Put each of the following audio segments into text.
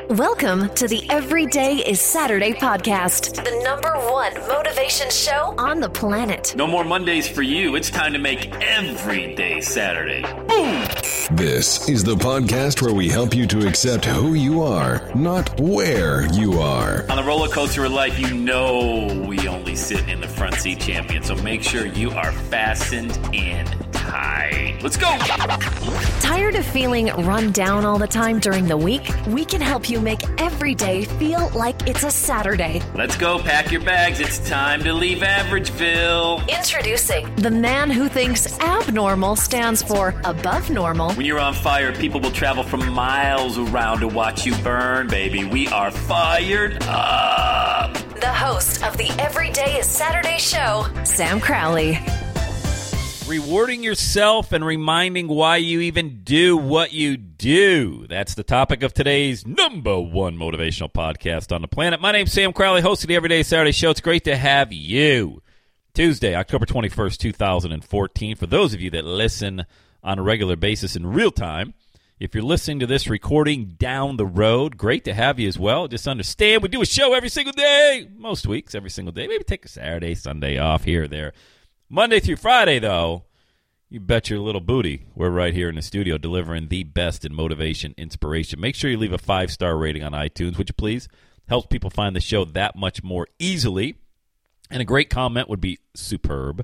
Welcome to the Everyday is Saturday podcast, the #1 motivation show on the planet. No more Mondays for you. It's time to make every day Saturday. Boom! This is the podcast where we help you to accept who you are, not where you are. On the roller coaster of life, you know we only sit in the front seat, champion. So make sure you are fastened in tight. Let's go! Tired of feeling run down all the time during the week? We can help you make every day feel like it's a Saturday. Let's go. Pack your bags. It's time to leave Averageville. Introducing the man who thinks abnormal stands for above normal. When you're on fire, people will travel from miles around to watch you burn, baby. We are fired up. The host of the Everyday is Saturday show, Sam Crowley. Rewarding yourself and reminding why you even do what you do. That's the topic of today's #1 motivational podcast on the planet. My name's Sam Crowley, host of the Everyday Saturday Show. It's great to have you. Tuesday, October 21st, 2014. For those of you that listen on a regular basis in real time, if you're listening to this recording down the road, great to have you as well. Just understand, we do a show every single day. Most weeks, every single day. Maybe take a Saturday, Sunday off here or there. Monday through Friday, though, you bet your little booty, we're right here in the studio delivering the best in motivation, inspiration. Make sure you leave a 5-star rating on iTunes, would you please? Helps people find the show that much more easily. And a great comment would be superb.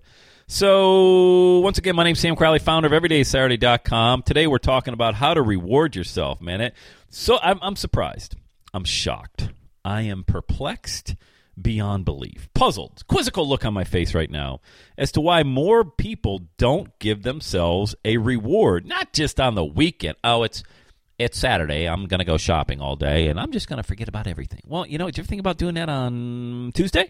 So, once again, my name's Sam Crowley, founder of EverydaySaturday.com. Today we're talking about how to reward yourself, man. I'm surprised. I'm shocked. I am perplexed beyond belief. Puzzled. Quizzical look on my face right now as to why more people don't give themselves a reward. Not just on the weekend. Oh, it's Saturday. I'm going to go shopping all day, and I'm just going to forget about everything. Well, you know, did you ever think about doing that on Tuesday?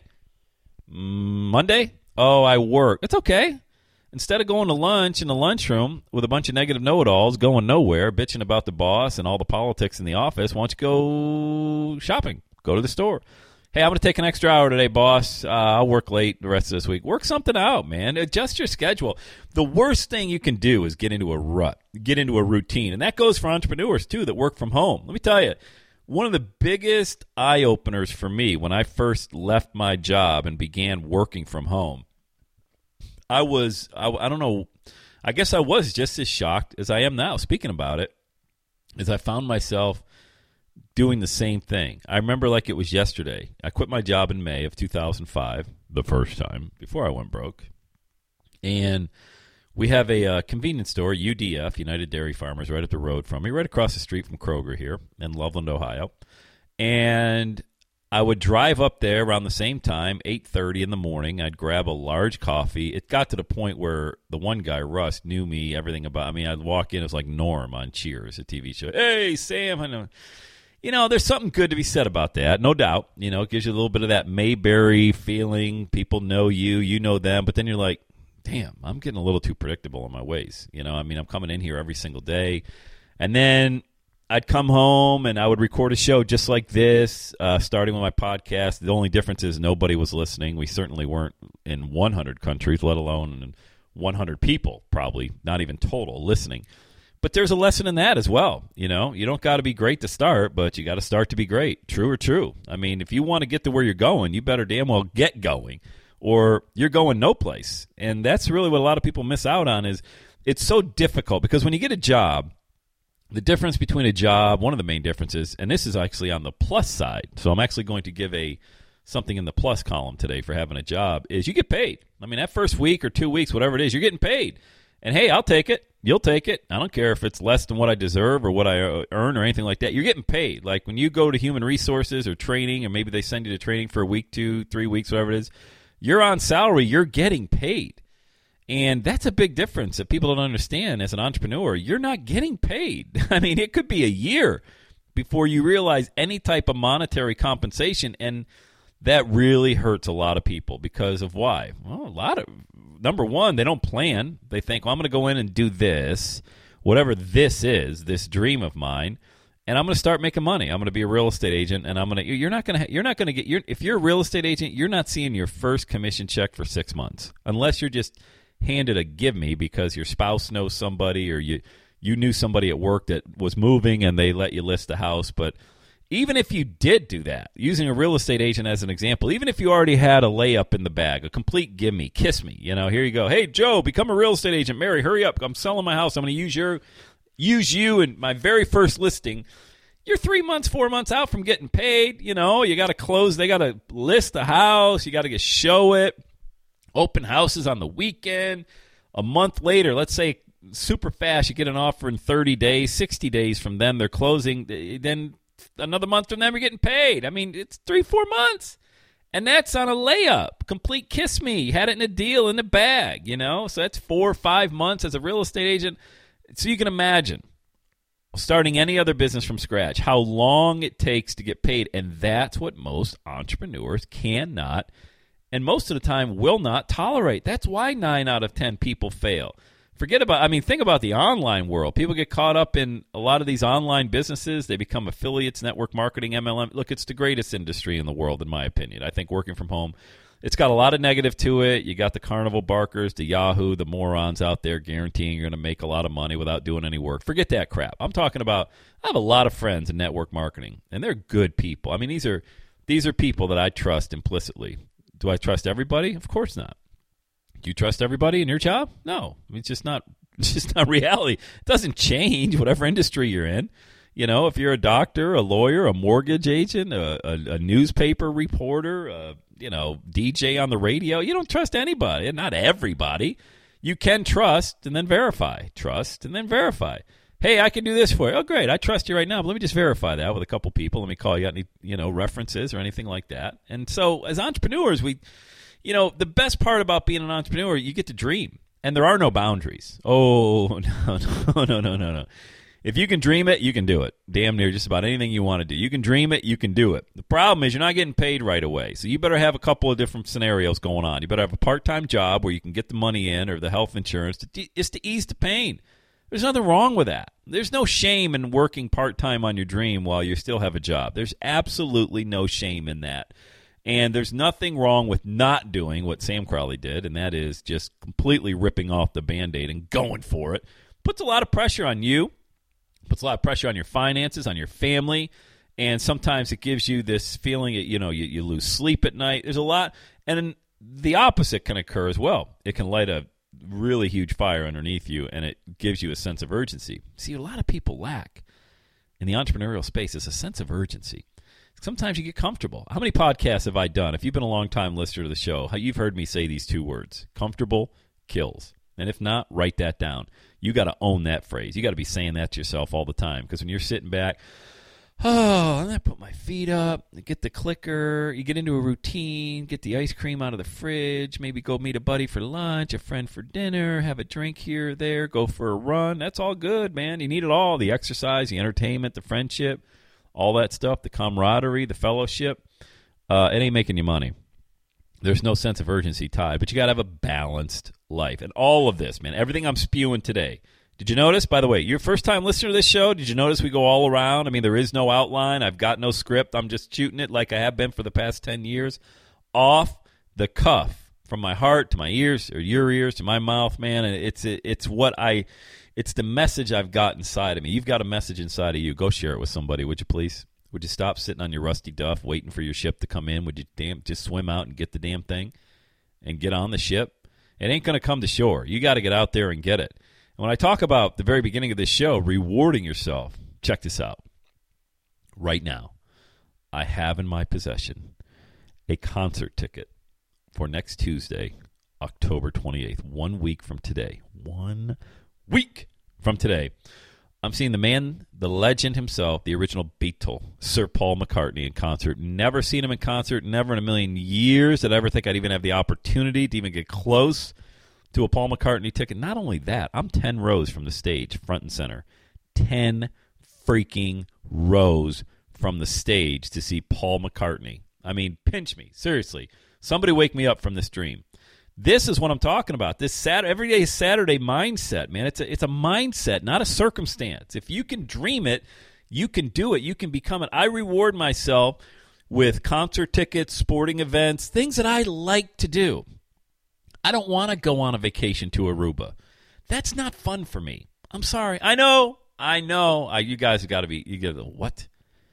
Monday? Oh, I work. It's okay. Instead of going to lunch in the lunchroom with a bunch of negative know-it-alls going nowhere, bitching about the boss and all the politics in the office, why don't you go shopping? Go to the store. Hey, I'm going to take an extra hour today, boss. I'll work late the rest of this week. Work something out, man. Adjust your schedule. The worst thing you can do is get into a rut, get into a routine. And that goes for entrepreneurs, too, that work from home. Let me tell you, one of the biggest eye-openers for me when I first left my job and began working from home, I don't know, I guess I was just as shocked as I am now, speaking about it, as I found myself doing the same thing. I remember like it was yesterday. I quit my job in May of 2005, the first time, before I went broke. And we have a convenience store, UDF, United Dairy Farmers, right up the road from me, right across the street from Kroger here in Loveland, Ohio. And I would drive up there around the same time, 8:30 in the morning. I'd grab a large coffee. It got to the point where the one guy, Russ, knew me, everything about me. I'd walk in, it was like Norm on Cheers, a TV show. Hey, Sam, I know. You know, there's something good to be said about that, no doubt. You know, it gives you a little bit of that Mayberry feeling. People know you, you know them, but then you're like, damn, I'm getting a little too predictable in my ways. You know, I mean, I'm coming in here every single day. And then I'd come home and I would record a show just like this, starting with my podcast. The only difference is nobody was listening. We certainly weren't in 100 countries, let alone in 100 people, probably, not even total, listening. But there's a lesson in that as well. You know, you don't got to be great to start, but you got to start to be great. True or true? I mean, if you want to get to where you're going, you better damn well get going, or you're going no place. And that's really what a lot of people miss out on. Is it's so difficult because when you get a job, the difference between a job, one of the main differences, and this is actually on the plus side, so I'm actually going to give something in the plus column today for having a job, is you get paid. I mean, that first week or 2 weeks, whatever it is, you're getting paid. And hey, I'll take it. You'll take it. I don't care if it's less than what I deserve or what I earn or anything like that. You're getting paid. Like when you go to human resources or training, or maybe they send you to training for a week, 2, 3 weeks, whatever it is, you're on salary. You're getting paid. And that's a big difference that people don't understand as an entrepreneur. You're not getting paid. I mean, it could be a year before you realize any type of monetary compensation, and that really hurts a lot of people because of why? Well, number one, they don't plan. They think, well, I'm going to go in and do this, whatever this is, this dream of mine, and I'm going to start making money. I'm going to be a real estate agent, and you're not going to get, if you're a real estate agent, you're not seeing your first commission check for 6 months, unless you're just handed a give me because your spouse knows somebody or you knew somebody at work that was moving and they let you list the house. But Even if you did do that, using a real estate agent as an example, even if you already had a layup in the bag, a complete gimme, kiss me, here you go. Hey, Joe, become a real estate agent. Mary, hurry up. I'm selling my house. I'm going to use you in my very first listing. You're 3 months, 4 months out from getting paid. You got to close. They got to list the house. You got to show it. Open houses on the weekend. A month later, let's say super fast, you get an offer in 30 days, 60 days from then, they're closing. Then another month from then, we're getting paid. I mean, it's 3-4 months. And that's on a layup. Complete kiss me. You had it in a deal in the bag, So that's 4 or 5 months as a real estate agent. So you can imagine starting any other business from scratch, how long it takes to get paid. And that's what most entrepreneurs cannot and most of the time will not tolerate. That's why 9 out of 10 people fail. Think about the online world. People get caught up in a lot of these online businesses. They become affiliates, network marketing, MLM. Look, it's the greatest industry in the world, in my opinion. I think working from home, it's got a lot of negative to it. You got the carnival barkers, the Yahoo, the morons out there guaranteeing you're going to make a lot of money without doing any work. Forget that crap. I'm talking about, I have a lot of friends in network marketing, and they're good people. I mean, these are people that I trust implicitly. Do I trust everybody? Of course not. Do you trust everybody in your job? No. It's just not reality. It doesn't change whatever industry you're in. If you're a doctor, a lawyer, a mortgage agent, a newspaper reporter, DJ on the radio, you don't trust anybody. Not everybody. You can trust and then verify. Trust and then verify. Hey, I can do this for you. Oh, great. I trust you right now, but let me just verify that with a couple people. Let me call you. Got any, references or anything like that? And so as entrepreneurs, the best part about being an entrepreneur, you get to dream, and there are no boundaries. Oh, no. If you can dream it, you can do it. Damn near just about anything you want to do. You can dream it, you can do it. The problem is you're not getting paid right away, so you better have a couple of different scenarios going on. You better have a part-time job where you can get the money in or the health insurance just to ease the pain. There's nothing wrong with that. There's no shame in working part-time on your dream while you still have a job. There's absolutely no shame in that. And there's nothing wrong with not doing what Sam Crowley did, and that is just completely ripping off the Band-Aid and going for it. Puts a lot of pressure on you. Puts a lot of pressure on your finances, on your family, and sometimes it gives you this feeling that, you lose sleep at night. There's a lot, and then the opposite can occur as well. It can light a really huge fire underneath you, and it gives you a sense of urgency. See, a lot of people lack in the entrepreneurial space is a sense of urgency. Sometimes you get comfortable. How many podcasts have I done? If you've been a long-time listener to the show, you've heard me say these 2 words, comfortable kills. And if not, write that down. You got to own that phrase. You got to be saying that to yourself all the time, because when you're sitting back, I'm going to put my feet up, get the clicker, you get into a routine, get the ice cream out of the fridge, maybe go meet a buddy for lunch, a friend for dinner, have a drink here or there, go for a run. That's all good, man. You need it all, the exercise, the entertainment, the friendship, all that stuff, the camaraderie, the fellowship. It ain't making you money. There's no sense of urgency tied, but you got to have a balanced life. And all of this, man, everything I'm spewing today. Did you notice, by the way, you're first-time listener to this show, did you notice we go all around? I mean, there is no outline. I've got no script. I'm just shooting it like I have been for the past 10 years. Off the cuff, from my heart to my ears, or your ears to my mouth, man. And it's the message I've got inside of me. You've got a message inside of you. Go share it with somebody, would you please? Would you stop sitting on your rusty duff waiting for your ship to come in? Would you just swim out and get the damn thing and get on the ship? It ain't going to come to shore. You got to get out there and get it. And when I talk about the very beginning of this show, rewarding yourself, check this out. Right now, I have in my possession a concert ticket for next Tuesday, October 28th, 1 week from today. 1 week from today. I'm seeing the man, the legend himself, the original Beatle, Sir Paul McCartney in concert. Never seen him in concert, never in a million years did I ever think I'd even have the opportunity to even get close to a Paul McCartney ticket. Not only that, I'm 10 rows from the stage, front and center. 10 freaking rows from the stage to see Paul McCartney. I mean, pinch me. Seriously. Somebody wake me up from this dream. This is what I'm talking about. This everyday Saturday mindset, man. It's a mindset, not a circumstance. If you can dream it, you can do it. You can become it. I reward myself with concert tickets, sporting events, things that I like to do. I don't want to go on a vacation to Aruba. That's not fun for me. I'm sorry. I know. You guys have got to be, what?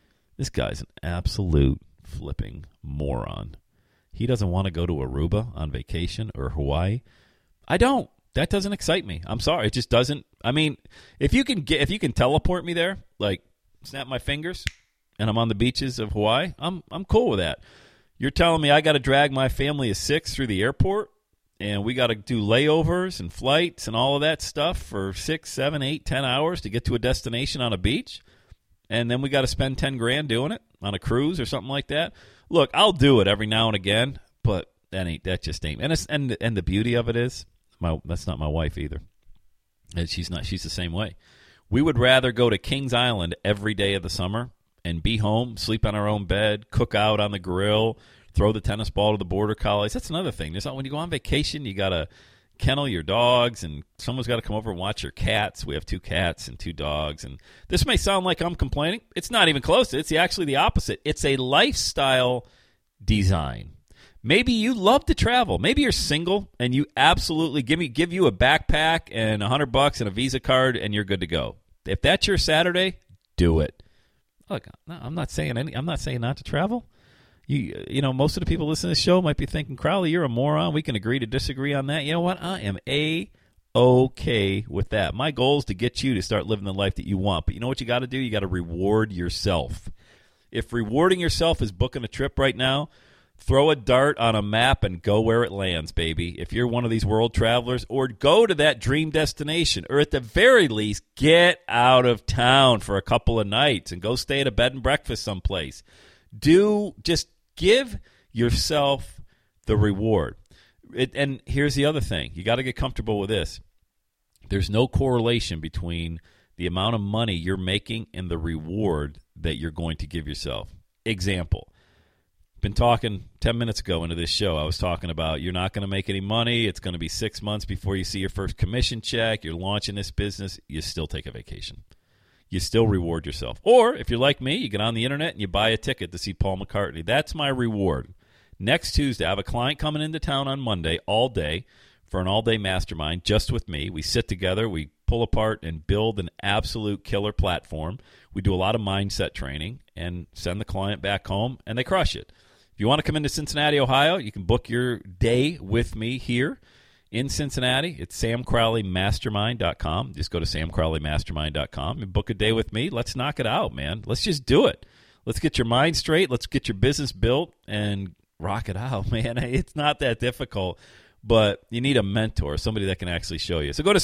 This guy's an absolute flipping moron. He doesn't want to go to Aruba on vacation or Hawaii. I don't. That doesn't excite me. I'm sorry. It just doesn't. I mean, if you can teleport me there, like snap my fingers, and I'm on the beaches of Hawaii, I'm cool with that. You're telling me I got to drag my family of 6 through the airport, and we got to do layovers and flights and all of that stuff for 6, 7, 8, 10 hours to get to a destination on a beach, and then we got to spend $10,000 doing it on a cruise or something like that. Look, I'll do it every now and again, but that just ain't. And the beauty of it is, that's not my wife either, and she's not. She's the same way. We would rather go to Kings Island every day of the summer and be home, sleep on our own bed, cook out on the grill, throw the tennis ball to the border collies. That's another thing. When you go on vacation, you got to kennel your dogs, and someone's got to come over and watch your cats. We have 2 cats and 2 dogs. And this may sound like I'm complaining. It's not even close. It's actually the opposite. It's a lifestyle design. Maybe you love to travel. Maybe you're single, and you absolutely give you a backpack and $100 and a Visa card, and you're good to go. If that's your Saturday, do it. Look, I'm not saying not to travel. You know, most of the people listening to the show might be thinking, Crowley, you're a moron. We can agree to disagree on that. You know what? I am okay with that. My goal is to get you to start living the life that you want. But you know what you got to do? You got to reward yourself. If rewarding yourself is booking a trip right now, throw a dart on a map and go where it lands, baby. If you're one of these world travelers, or go to that dream destination, or at the very least, get out of town for a couple of nights and go stay at a bed and breakfast someplace. Just give yourself the reward. And here's the other thing. You got to get comfortable with this. There's no correlation between the amount of money you're making and the reward that you're going to give yourself. Example. Been talking 10 minutes ago into this show. I was talking about you're not going to make any money. It's going to be 6 months before you see your first commission check. You're launching this business. You still take a vacation. You still reward yourself. Or if you're like me, you get on the internet and you buy a ticket to see Paul McCartney. That's my reward. Next Tuesday, I have a client coming into town on Monday all day for an all-day mastermind just with me. We sit together. We pull apart and build an absolute killer platform. We do a lot of mindset training and send the client back home, and they crush it. If you want to come into Cincinnati, Ohio, you can book your day with me here in Cincinnati. It's samcrowleymastermind.com. Just go to samcrowleymastermind.com and book a day with me. Let's knock it out, man. Let's just do it. Let's get your mind straight. Let's get your business built and rock it out, man. It's not that difficult, but you need a mentor, somebody that can actually show you. So go to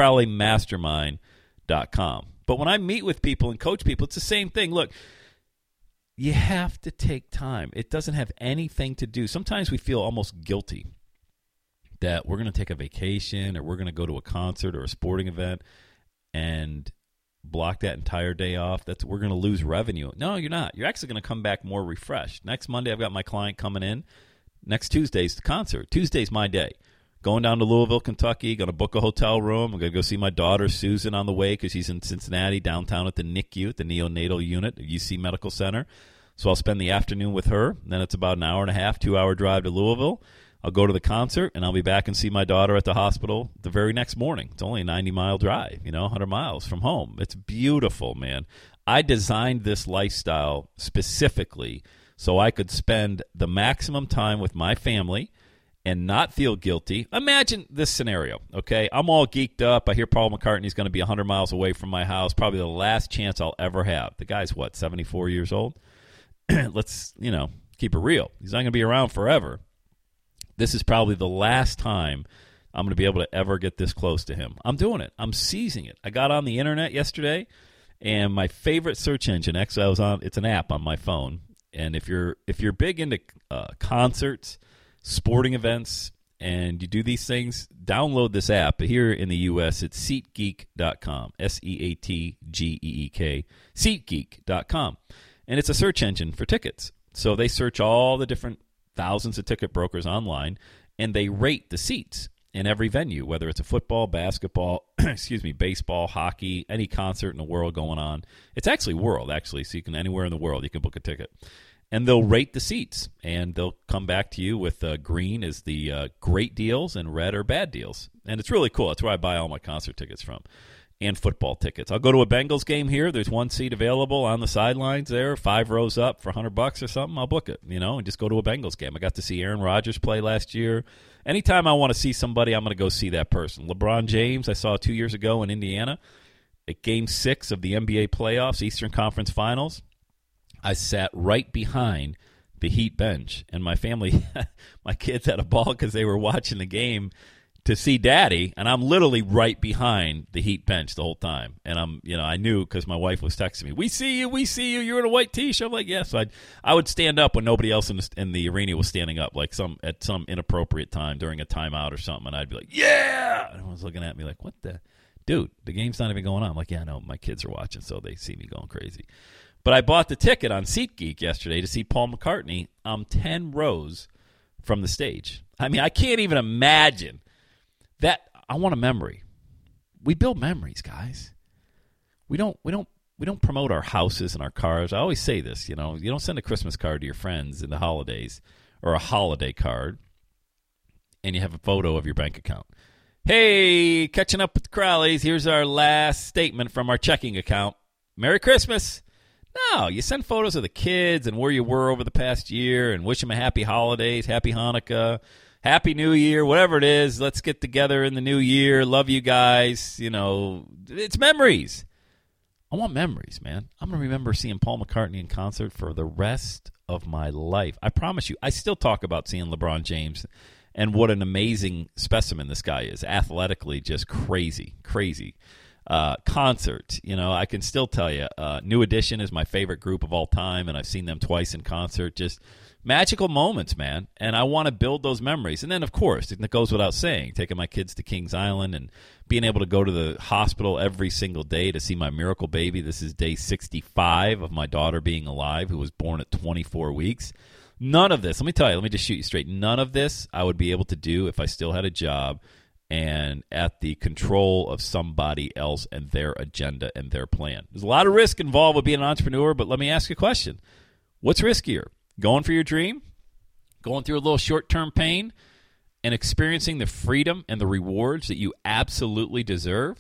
samcrowleymastermind.com. But when I meet with people and coach people, it's the same thing. Look, you have to take time. It doesn't have anything to do. Sometimes we feel almost guilty that we're going to take a vacation or we're going to go to a concert or a sporting event and block that entire day off. We're going to lose revenue. No, you're not. You're actually going to come back more refreshed. Next Monday, I've got my client coming in. Next Tuesday's the concert. Tuesday's my day. Going down to Louisville, Kentucky, going to book a hotel room. I'm going to go see my daughter, Susan, on the way because she's in Cincinnati, downtown at the NICU, at the neonatal unit at UC Medical Center. So I'll spend the afternoon with her. Then it's about an hour and a half, 2-hour drive to Louisville. I'll go to the concert, and I'll be back and see my daughter at the hospital the very next morning. It's only a 90-mile drive, 100 miles from home. It's beautiful, man. I designed this lifestyle specifically so I could spend the maximum time with my family and not feel guilty. Imagine this scenario, okay? I'm all geeked up. I hear Paul McCartney's going to be 100 miles away from my house, probably the last chance I'll ever have. The guy's, 74 years old? Let's, keep it real. He's not going to be around forever. This is probably the last time I'm going to be able to ever get this close to him. I'm doing it. I'm seizing it. I got on the internet yesterday, and my favorite search engine, actually it's an app on my phone, and if you're big into concerts, sporting events, and you do these things, download this app. Here in the U.S., it's SeatGeek.com, SeatGeek, SeatGeek.com. And it's a search engine for tickets. So they search all the different thousands of ticket brokers online, and they rate the seats in every venue, whether it's a football, basketball, baseball, hockey, any concert in the world going on. It's actually world, so you can, anywhere in the world, you can book a ticket. And they'll rate the seats, and they'll come back to you with green is the great deals and red are bad deals. And it's really cool. That's where I buy all my concert tickets from. and football tickets. I'll go to a Bengals game here. There's one seat available on the sidelines there, 5 rows up for $100 or something. I'll book it, and just go to a Bengals game. I got to see Aaron Rodgers play last year. Anytime I want to see somebody, I'm going to go see that person. LeBron James, I saw 2 years ago in Indiana at Game 6 of the NBA playoffs, Eastern Conference Finals. I sat right behind the Heat bench, and my family, my kids had a ball because they were watching the game to see Daddy, and I'm literally right behind the Heat bench the whole time. And I knew because my wife was texting me, we see you, you're in a white t-shirt. I'm like, yes. So I would stand up when nobody else in the arena was standing up, like at some inappropriate time during a timeout or something, and I'd be like, yeah! And everyone was looking at me like, what the? Dude, the game's not even going on. I'm like, yeah, no, my kids are watching, so they see me going crazy. But I bought the ticket on SeatGeek yesterday to see Paul McCartney. I'm 10 rows from the stage. I mean, I can't even imagine that. I want a memory. We build memories, guys. We don't promote our houses and our cars. I always say this, you don't send a Christmas card to your friends in the holidays or a holiday card and you have a photo of your bank account. Hey, catching up with the Crowleys. Here's our last statement from our checking account. Merry Christmas. No, you send photos of the kids and where you were over the past year and wish them a happy holidays, happy Hanukkah, happy New Year, whatever it is. Let's get together in the new year. Love you guys. It's memories. I want memories, man. I'm going to remember seeing Paul McCartney in concert for the rest of my life. I promise you, I still talk about seeing LeBron James and what an amazing specimen this guy is. Athletically, just crazy. Concert, I can still tell you, New Edition is my favorite group of all time, and I've seen them twice in concert. Just magical moments, man, and I want to build those memories. And then, of course, it goes without saying, taking my kids to Kings Island and being able to go to the hospital every single day to see my miracle baby. This is day 65 of my daughter being alive, who was born at 24 weeks. None of this, let me just shoot you straight, none of this I would be able to do if I still had a job and at the control of somebody else and their agenda and their plan. There's a lot of risk involved with being an entrepreneur, but let me ask you a question. What's riskier? Going for your dream? Going through a little short-term pain and experiencing the freedom and the rewards that you absolutely deserve?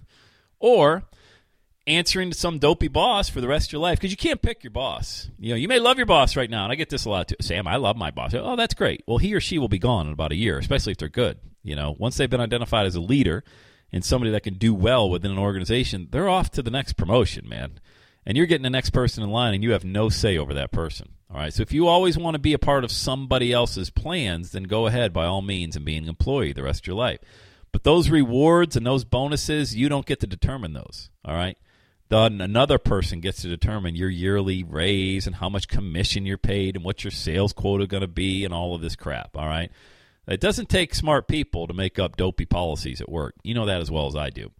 Or answering to some dopey boss for the rest of your life? Because you can't pick your boss. You may love your boss right now, and I get this a lot too. Sam, I love my boss. Oh, that's great. Well, he or she will be gone in about a year, especially if they're good. Once they've been identified as a leader and somebody that can do well within an organization, they're off to the next promotion, man. And you're getting the next person in line, and you have no say over that person. All right. So if you always want to be a part of somebody else's plans, then go ahead by all means and be an employee the rest of your life. But those rewards and those bonuses, you don't get to determine those. All right. Then another person gets to determine your yearly raise and how much commission you're paid and what your sales quota going to be and all of this crap. All right. It doesn't take smart people to make up dopey policies at work. You know that as well as I do.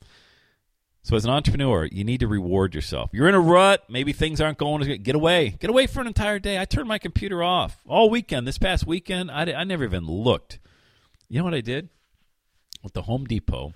So as an entrepreneur, you need to reward yourself. You're in a rut. Maybe things aren't going as good. Get away. Get away for an entire day. I turned my computer off all weekend. This past weekend, I never even looked. You know what I did? With the Home Depot,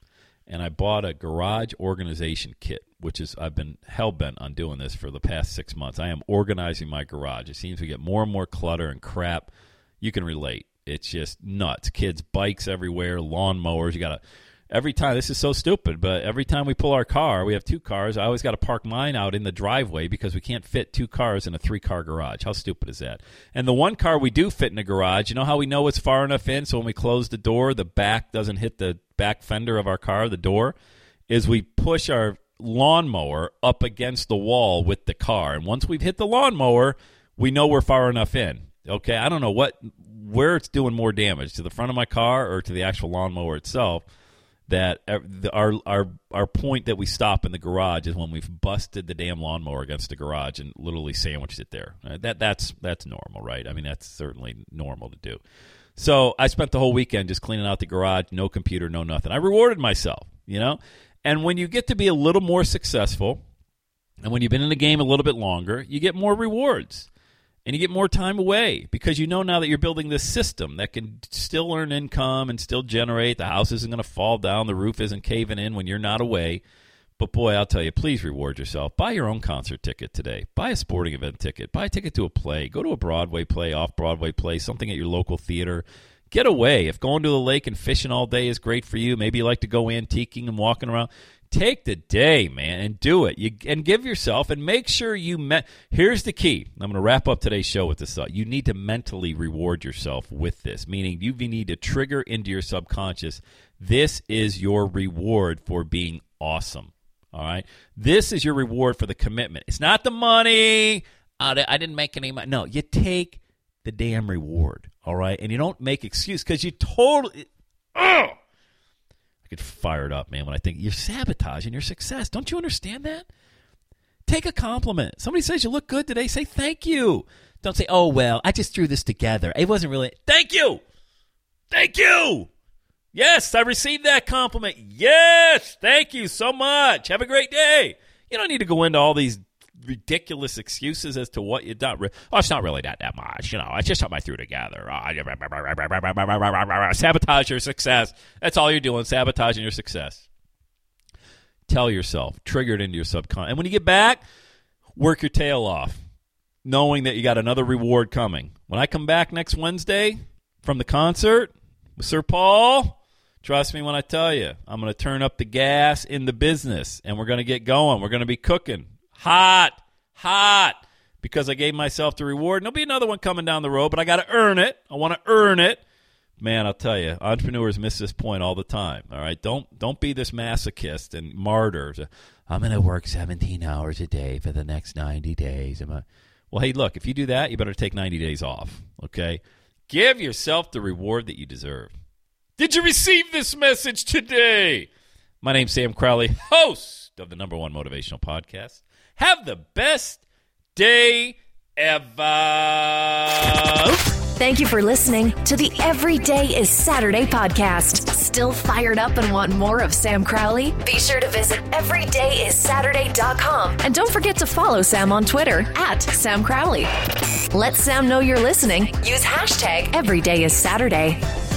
and I bought a garage organization kit, which is I've been hell-bent on doing this for the past 6 months. I am organizing my garage. It seems we get more and more clutter and crap. You can relate. It's just nuts. Kids' bikes everywhere, lawnmowers. You got to every time. This is so stupid, but every time we pull our car, we have 2 cars. I always got to park mine out in the driveway because we can't fit 2 cars in a 3-car garage. How stupid is that? And the one car we do fit in a garage, you know how we know it's far enough in so when we close the door, the back doesn't hit the back fender of our car, the door, is we push our lawnmower up against the wall with the car. And once we've hit the lawnmower, we know we're far enough in. Okay, I don't know where it's doing more damage, to the front of my car or to the actual lawnmower itself. That our point that we stop in the garage is when we've busted the damn lawnmower against the garage and literally sandwiched it there. That's normal, right? I mean, that's certainly normal to do. So I spent the whole weekend just cleaning out the garage, no computer, no nothing. I rewarded myself, And when you get to be a little more successful, and when you've been in the game a little bit longer, you get more rewards. And you get more time away because you know now that you're building this system that can still earn income and still generate. The house isn't going to fall down. The roof isn't caving in when you're not away. But, boy, I'll tell you, please reward yourself. Buy your own concert ticket today. Buy a sporting event ticket. Buy a ticket to a play. Go to a Broadway play, off-Broadway play, something at your local theater. Get away. If going to the lake and fishing all day is great for you, maybe you like to go antiquing and walking around. Take the day, man, and do it. And give yourself, and make sure here's the key. I'm going to wrap up today's show with this thought. You need to mentally reward yourself with this, meaning you need to trigger into your subconscious, this is your reward for being awesome. All right? This is your reward for the commitment. It's not the money. I didn't make any money. No, you take the damn reward, all right? And you don't make excuse because you totally I get fired up, man, when I think you're sabotaging your success. Don't you understand that? Take a compliment. Somebody says you look good today, say thank you. Don't say, oh, well, I just threw this together. It wasn't really. Thank you. Thank you. Yes, I received that compliment. Yes, thank you so much. Have a great day. You don't need to go into all these ridiculous excuses as to what you done. Oh, it's not really that much. It's just something I threw together. Sabotage your success. That's all you're doing, sabotaging your success. Tell yourself, trigger it into your subconscious. And when you get back, work your tail off, knowing that you got another reward coming. When I come back next Wednesday from the concert with Sir Paul, trust me when I tell you, I'm going to turn up the gas in the business, and we're going to get going. We're going to be cooking. Hot, because I gave myself the reward. There'll be another one coming down the road, but I got to earn it. I want to earn it. Man, I'll tell you, entrepreneurs miss this point all the time. All right, don't be this masochist and martyr. I'm going to work 17 hours a day for the next 90 days. Well, hey, look, if you do that, you better take 90 days off, okay? Give yourself the reward that you deserve. Did you receive this message today? My name's Sam Crowley, host of the #1 motivational podcast. Have the best day ever. Thank you for listening to the Every Day is Saturday podcast. Still fired up and want more of Sam Crowley? Be sure to visit everydayissaturday.com. And don't forget to follow Sam on Twitter @Sam Crowley. Let Sam know you're listening. Use #EverydayIsSaturday.